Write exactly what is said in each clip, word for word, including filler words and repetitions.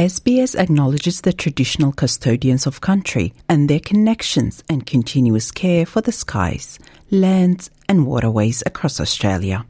S B S acknowledges the traditional custodians of country and their connections and continuous care for the skies, lands and waterways across Australia.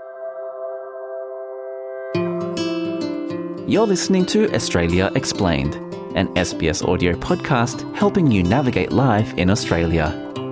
You're listening to Australia Explained, an S B S audio podcast helping you navigate life in Australia.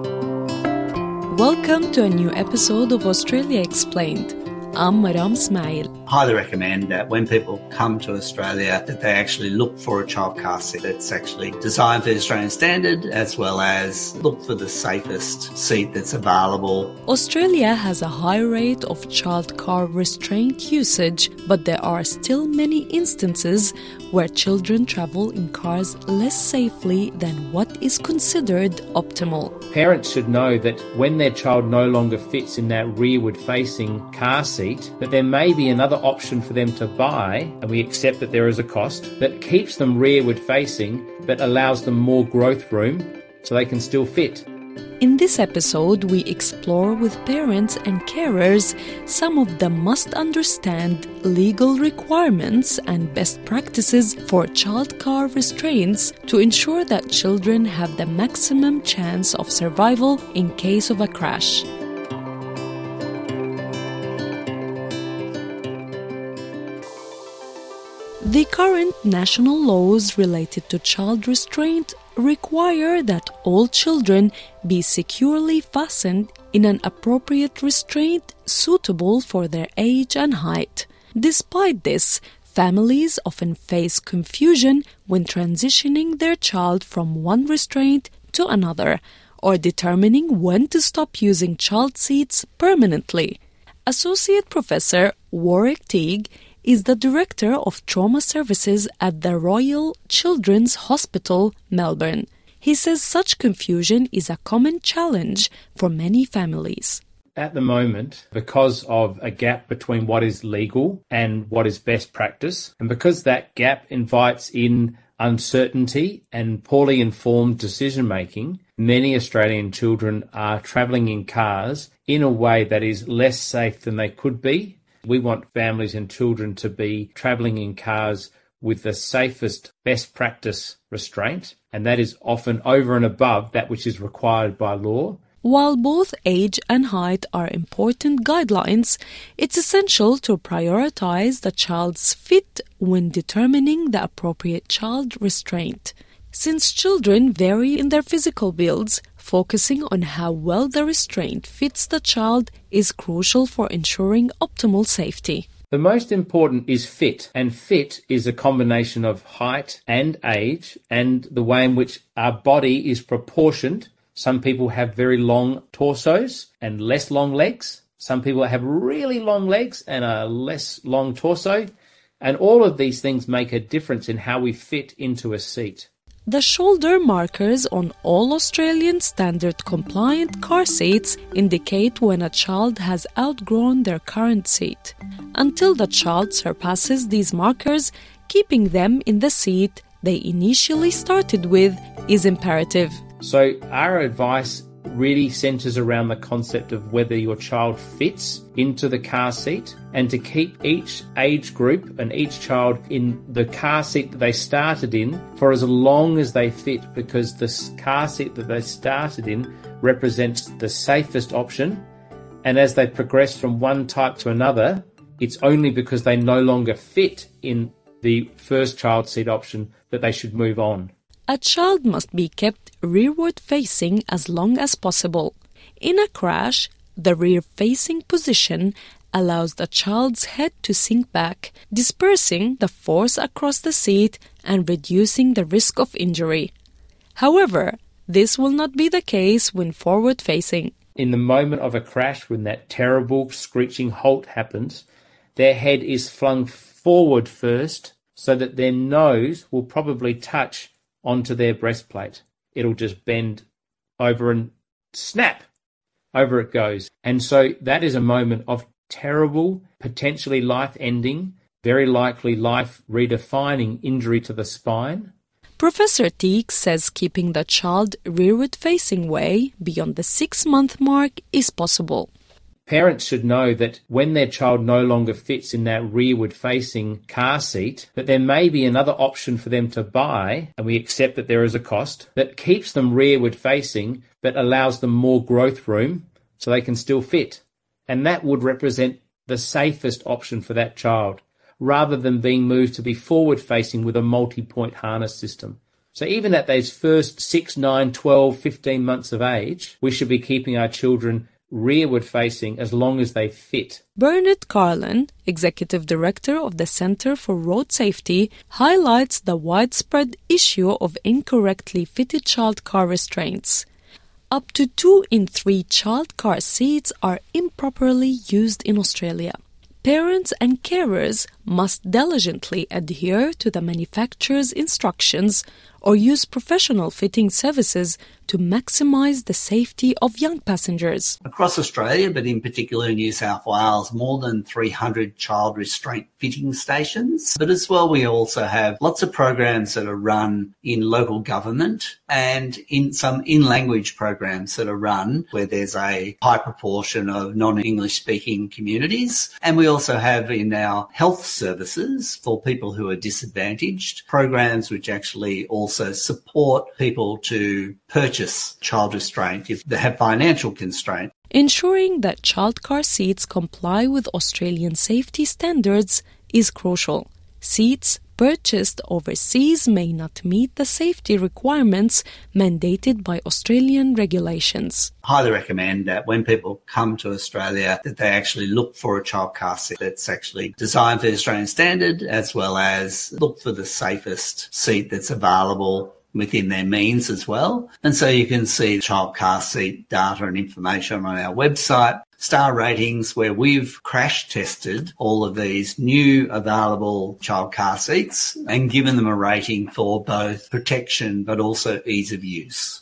Welcome to a new episode of Australia Explained. I'm Maram Ismail. Highly recommend that when people come to Australia that they actually look for a child car seat that's actually designed for the Australian standard, as well as look for the safest seat that's available. Australia has a high rate of child car restraint usage, but there are still many instances where children travel in cars less safely than what is considered optimal. Parents should know that when their child no longer fits in that rearward-facing car seat, that there may be another option for them to buy, and we accept that there is a cost, that keeps them rearward-facing but allows them more growth room so they can still fit. In this episode, we explore with parents and carers some of the must-understand legal requirements and best practices for child car restraints to ensure that children have the maximum chance of survival in case of a crash. The current national laws related to child restraint require that all children be securely fastened in an appropriate restraint suitable for their age and height. Despite this, families often face confusion when transitioning their child from one restraint to another or determining when to stop using child seats permanently. Associate Professor Warwick Teague is the Director of Trauma Services at the Royal Children's Hospital, Melbourne. He says such confusion is a common challenge for many families. At the moment, because of a gap between what is legal and what is best practice, and because that gap invites in uncertainty and poorly informed decision-making, many Australian children are travelling in cars in a way that is less safe than they could be. We want families and children to be travelling in cars with the safest, best practice restraint, and that is often over and above that which is required by law. While both age and height are important guidelines, it's essential to prioritise the child's fit when determining the appropriate child restraint. Since children vary in their physical builds, focusing on how well the restraint fits the child is crucial for ensuring optimal safety. The most important is fit, and fit is a combination of height and age and the way in which our body is proportioned. Some people have very long torsos and less long legs. Some people have really long legs and a less long torso. And all of these things make a difference in how we fit into a seat. The shoulder markers on all Australian standard compliant car seats indicate when a child has outgrown their current seat. Until the child surpasses these markers, keeping them in the seat they initially started with is imperative. So our advice really centres around the concept of whether your child fits into the car seat, and to keep each age group and each child in the car seat that they started in for as long as they fit, because the car seat that they started in represents the safest option, and as they progress from one type to another, it's only because they no longer fit in the first child seat option that they should move on. A child must be kept rearward-facing as long as possible. In a crash, the rear-facing position allows the child's head to sink back, dispersing the force across the seat and reducing the risk of injury. However, this will not be the case when forward-facing. In the moment of a crash, when that terrible screeching halt happens, their head is flung forward first so that their nose will probably touch onto their breastplate. It'll just bend over and snap, over it goes. And so that is a moment of terrible, potentially life-ending, very likely life-redefining injury to the spine. Professor Teague says keeping the child rearward-facing way beyond the six-month mark is possible. Parents should know that when their child no longer fits in that rearward-facing car seat, that there may be another option for them to buy, and we accept that there is a cost, that keeps them rearward-facing but allows them more growth room so they can still fit. And that would represent the safest option for that child, rather than being moved to be forward-facing with a multi-point harness system. So even at those first six, nine, twelve, fifteen months of age, we should be keeping our children rearward-facing as long as they fit. Bernard Carlin, Executive Director of the Center for Road Safety, highlights the widespread issue of incorrectly fitted child car restraints. Up to two in three child car seats are improperly used in Australia. Parents and carers must diligently adhere to the manufacturer's instructions or use professional fitting services to maximize the safety of young passengers. Across Australia, but in particular in New South Wales, more than three hundred child restraint fitting stations. But as well, we also have lots of programs that are run in local government and in some in-language programs that are run where there's a high proportion of non-English speaking communities. And we also have in our health services for people who are disadvantaged, programs which actually also support people to purchase child restraint if they have financial constraint. Ensuring that child car seats comply with Australian safety standards is crucial. Seats purchased overseas may not meet the safety requirements mandated by Australian regulations. Highly recommend that when people come to Australia that they actually look for a child car seat that's actually designed for the Australian standard, as well as look for the safest seat that's available within their means as well. And so you can see child car seat data and information on our website, star ratings where we've crash tested all of these new available child car seats and given them a rating for both protection but also ease of use.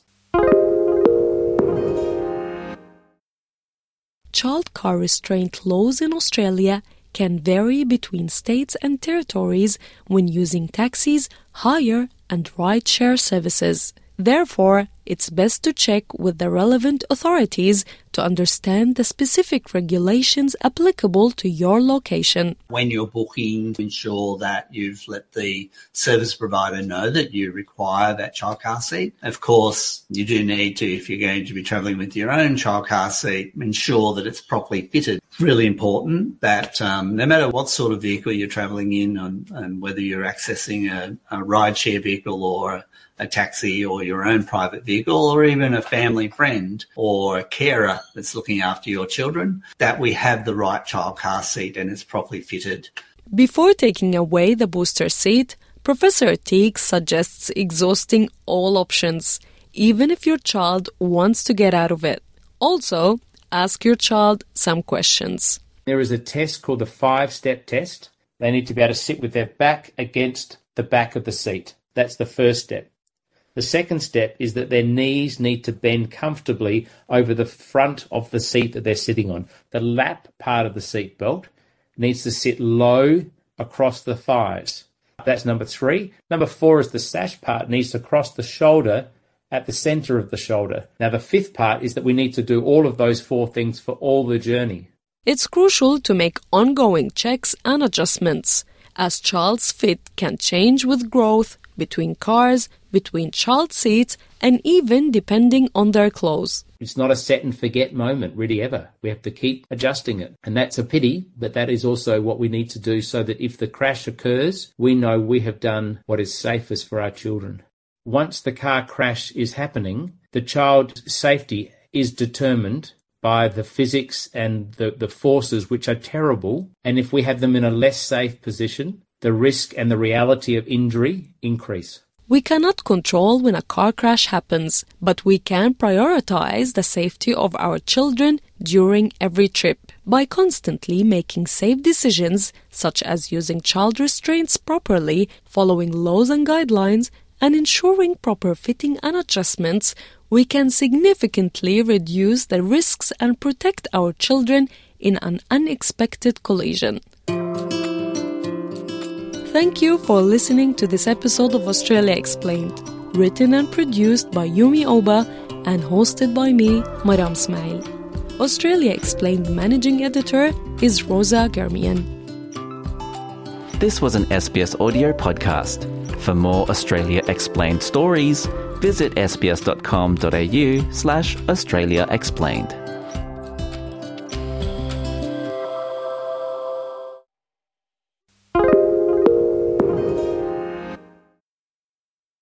Child car restraint laws in Australia can vary between states and territories when using taxis, hire and ride-share services. Therefore, it's best to check with the relevant authorities to understand the specific regulations applicable to your location. When you're booking, ensure that you've let the service provider know that you require that child car seat. Of course, you do need to, if you're going to be travelling with your own child car seat, ensure that it's properly fitted. Really important that um, no matter what sort of vehicle you're travelling in and, and whether you're accessing a, a ride-share vehicle or a a taxi or your own private vehicle or even a family friend or a carer that's looking after your children, that we have the right child car seat and it's properly fitted. Before taking away the booster seat, Professor Teague suggests exhausting all options, even if your child wants to get out of it. Also, ask your child some questions. There is a test called the five-step test. They need to be able to sit with their back against the back of the seat. That's the first step. The second step is that their knees need to bend comfortably over the front of the seat that they're sitting on. The lap part of the seat belt needs to sit low across the thighs. That's number three. Number four is the sash part needs to cross the shoulder at the center of the shoulder. Now, the fifth part is that we need to do all of those four things for all the journey. It's crucial to make ongoing checks and adjustments, as child's fit can change with growth, between cars, between child seats, and even depending on their clothes. It's not a set and forget moment, really, ever. We have to keep adjusting it. And that's a pity, but that is also what we need to do so that if the crash occurs, we know we have done what is safest for our children. Once the car crash is happening, the child's safety is determined by the physics and the, the forces which are terrible. And if we have them in a less safe position, the risk and the reality of injury increase. We cannot control when a car crash happens, but we can prioritize the safety of our children during every trip by constantly making safe decisions, such as using child restraints properly, following laws and guidelines, and ensuring proper fitting and adjustments. We can significantly reduce the risks and protect our children in an unexpected collision. Thank you for listening to this episode of Australia Explained, written and produced by Yumi Oba and hosted by me, Maram Smail. Australia Explained Managing Editor is Rosa Germian. This was an S B S audio podcast. For more Australia Explained stories, visit sbs.com.au slash Australia Explained.